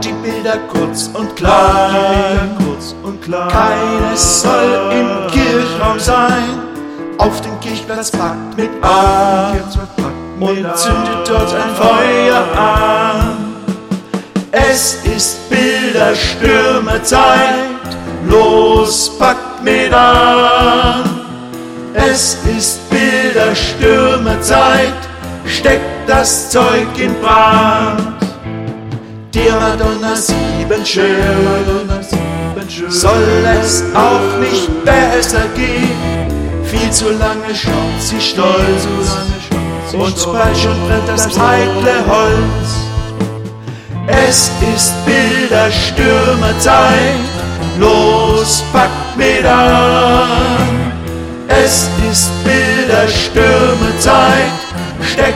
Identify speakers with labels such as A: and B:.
A: die Bilder kurz und klar. Keines soll im Kirchraum sein. Auf dem Kirchplatz packt mit an und zündet dort ein Feuer an. Es ist Bilderstürmezeit, los, packt mit an. Es ist Bilderstürmezeit, steckt das Zeug in Brand. Dir Madonna 7 schön, soll es auch nicht besser gehen. Viel zu lange schaut sie stolz und bald schon brennt das heikle Holz. Es ist Bilderstürmezeit, los, packt mit an. Es ist Bilderstürmezeit, steckt